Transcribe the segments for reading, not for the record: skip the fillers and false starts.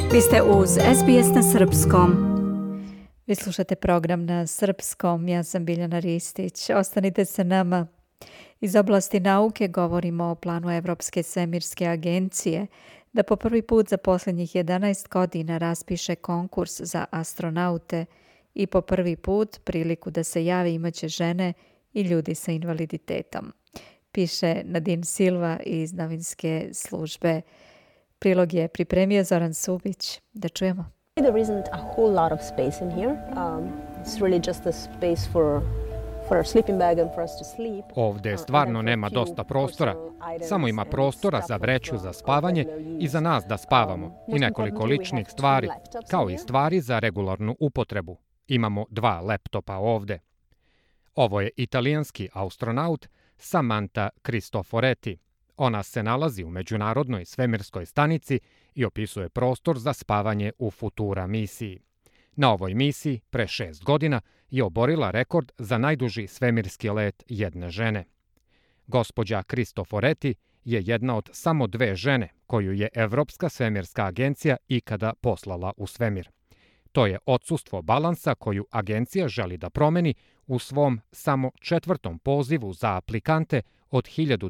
Vi ste uz SBS na srpskom. Vi slušate program na srpskom. Ja sam Biljana Ristić. Ostanite sa nama. Iz oblasti nauke govorimo o planu Evropske svemirske agencije da po prvi put za posljednjih 11 godina raspiše konkurs za astronaute i po prvi put priliku da se jave imaće žene i ljudi sa invaliditetom. Piše Nadine Silva iz novinske službe. Prilog je pripremio Zoran Subić. Da čujemo. There isn't a whole lot of space in here. It's really just a space for a sleeping bag and for us to sleep. Ovdje stvarno nema dosta prostora. Samo ima prostora za vreću za spavanje i za nas da spavamo. I nekoliko ličnih stvari, kao i stvari za regularnu upotrebu. Imamo 2 laptopa ovdje. Ovo je italijanski astronaut Samantha Cristoforetti. Ona se nalazi u Međunarodnoj svemirskoj stanici i opisuje prostor za spavanje u Futura misiji. Na ovoj misiji, pre 6 godina, je oborila rekord za najduži svemirski let jedne žene. Gospođa Cristoforetti je jedna od samo 2 žene koju je Evropska svemirska agencija ikada poslala u svemir. To je odsustvo balansa koju agencija želi da promeni u svom samo 4. pozivu za aplikante od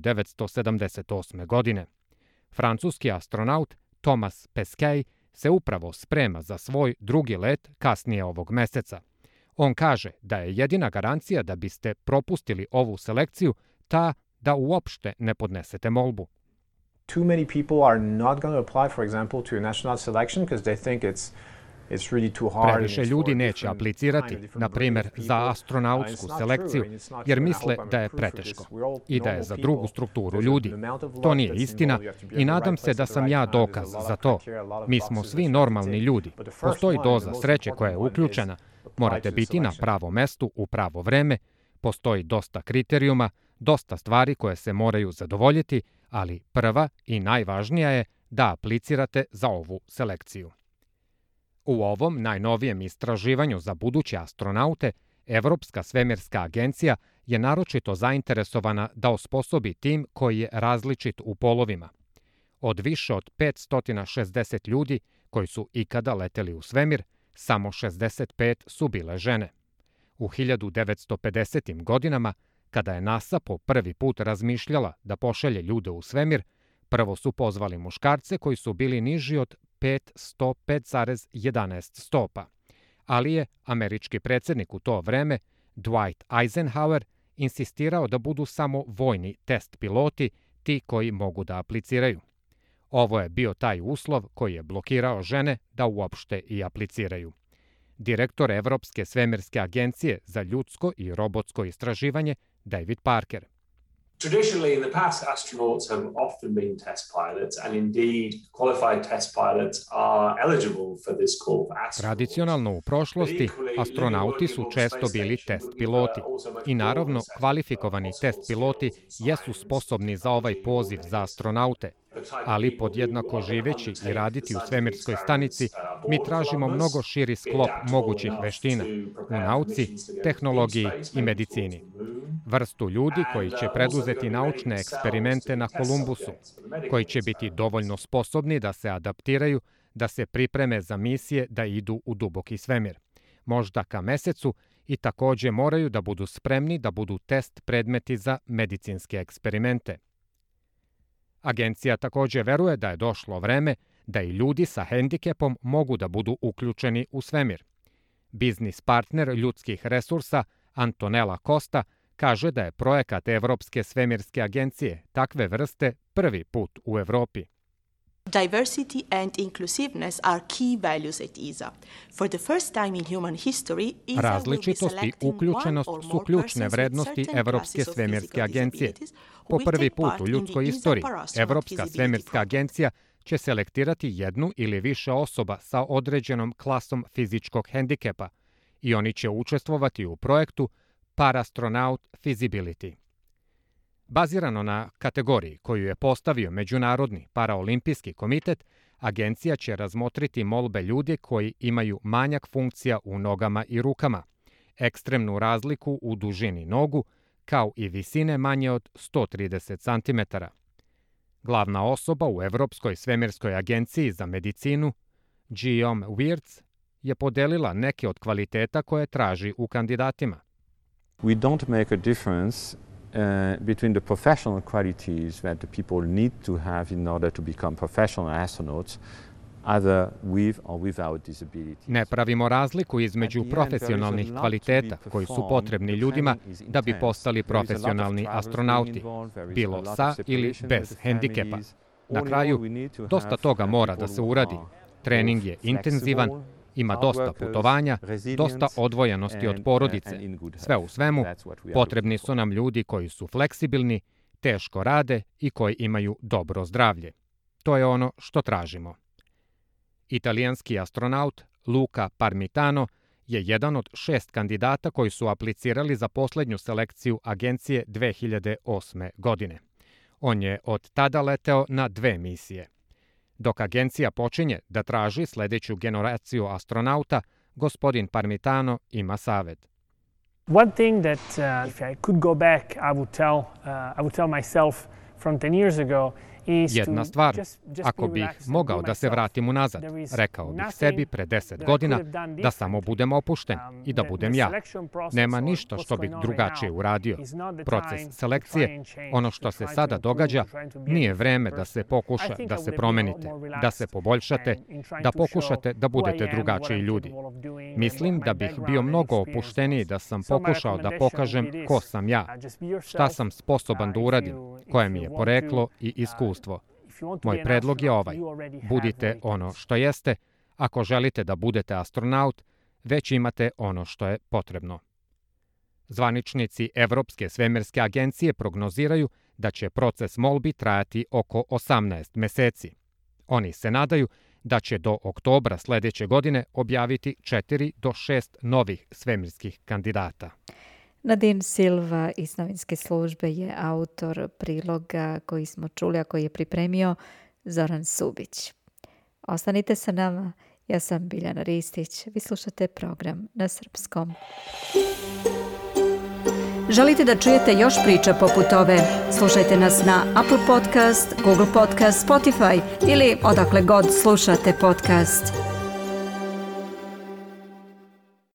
1978. godine. Francuski astronaut Thomas Pesquet se upravo sprema za svoj drugi let kasnije ovog meseca. On kaže da je jedina garancija da biste propustili ovu selekciju ta da uopšte ne podnesete molbu. Too many people are not going to apply, for example, to a national selection because they think it's really too hard. Previše ljudi neće aplicirati, na primjer, za astronautsku selekciju, jer misle da je preteško i da je za drugu strukturu ljudi. To nije istina i nadam se da sam ja dokaz za to. Mi smo svi normalni ljudi. Postoji doza sreće koja je uključena. Morate biti na pravom mestu u pravo vreme. Postoji dosta kriterijuma, dosta stvari koje se moraju zadovoljiti, ali prva i najvažnija je da aplicirate za ovu selekciju. U ovom najnovijem istraživanju za buduće astronaute, Evropska svemirska agencija je naročito zainteresovana da osposobi tim koji je različit u polovima. Od više od 560 ljudi koji su ikada leteli u svemir, samo 65 su bile žene. U 1950. godinama, kada je NASA po prvi put razmišljala da pošalje ljude u svemir, prvo su pozvali muškarce koji su bili niži od 505,11 stopa. Ali je američki predsjednik u to vreme, Dwight Eisenhower, insistirao da budu samo vojni test piloti ti koji mogu da apliciraju. Ovo je bio taj uslov koji je blokirao žene da uopšte i apliciraju. Direktor Evropske svemirske agencije za ljudsko i robotsko istraživanje, David Parker. Traditionally, in the past, astronauts have often been test pilots, and indeed, qualified test pilots are eligible for this call for astronauts. Tradicionalno u prošlosti, astronauti su često bili test piloti. I naravno, kvalifikovani test piloti jesu sposobni za ovaj poziv za astronaute. Ali podjednako živeći i raditi u svemirskoj stanici, mi tražimo mnogo širi sklop mogućih veština u nauci, tehnologiji i medicini. Vrstu ljudi koji će preduzeti naučne eksperimente na Kolumbusu, koji će biti dovoljno sposobni da se adaptiraju, da se pripreme za misije da idu u duboki svemir. Možda ka mesecu i također moraju da budu spremni da budu test predmeti za medicinske eksperimente. Agencija također veruje da je došlo vreme da i ljudi sa hendikepom mogu da budu uključeni u svemir. Biznis partner ljudskih resursa Antonella Costa kaže da je projekat Evropske svemirske agencije takve vrste prvi put u Evropi. Diversity and inclusiveness are key values at ESA. For the first time in human history, ESA Različitost i uključenost su ključne vrednosti Evropske svemirske agencije. Po prvi put u ljudskoj istoriji, Evropska svemirska agencija će selektirati jednu ili više osoba sa određenom klasom fizičkog hendikepa i oni će učestvovati u projektu Parastronaut Feasibility. Bazirano na kategoriji koju je postavio Međunarodni paraolimpijski komitet, agencija će razmotriti molbe ljudi koji imaju manjak funkcija u nogama i rukama, ekstremnu razliku u dužini nogu, kao i visine manje od 130 cm. Glavna osoba u Evropskoj svemirskoj agenciji za medicinu, Guillaume Wirtz je podelila neke od kvaliteta koje traži u kandidatima. We don't make a difference between the professional qualities that the people need to have in order to become professional astronauts, either with or without disabilities. Ne pravimo razliku između profesionalnih kvaliteta koji su potrebni ljudima da bi postali profesionalni astronauti, bilo sa ili bez hendikepa. Na kraju, dosta toga mora da se uradi. Trening je intenzivan, ima dosta putovanja, dosta odvojenosti od porodice. Sve u svemu, potrebni su nam ljudi koji su fleksibilni, teško rade i koji imaju dobro zdravlje. To je ono što tražimo. Italijanski astronaut Luca Parmitano je jedan od 6 kandidata koji su aplicirali za poslednju selekciju agencije 2008. godine. On je od tada leteo na 2 misije. Dok agencija počinje da traži sledeću generaciju astronauta, gospodin Parmitano ima savet. One thing that if I could go back, I would tell myself from 10 years ago. Jedna stvar, ako bih mogao da se vratim unazad, rekao bih sebi pre 10 godina da samo budem opušten i da budem ja. Nema ništa što bih drugačije uradio. Proces selekcije, ono što se sada događa, nije vreme da se pokuša da se promenite, da se poboljšate, da pokušate da budete drugačiji ljudi. Mislim da bih bio mnogo opušteniji da sam pokušao da pokažem ko sam ja, šta sam sposoban da uradim, koje mi je poreklo i iskustvo. Moj predlog je ovaj. Budite ono što jeste. Ako želite da budete astronaut, već imate ono što je potrebno. Zvaničnici Evropske svemirske agencije prognoziraju da će proces molbi trajati oko 18 meseci. Oni se nadaju da će do oktobra sledeće godine objaviti 4 do 6 novih svemirskih kandidata. Nadine Silva iz novinske službe je autor priloga koji smo čuli, a koji je pripremio Zoran Subić. Ostanite sa nama, ja sam Biljana Ristić, vi slušate program na srpskom. Želite da čujete još priča poput ove? Slušajte nas na Apple Podcast, Google Podcast, Spotify ili odakle god slušate podcast.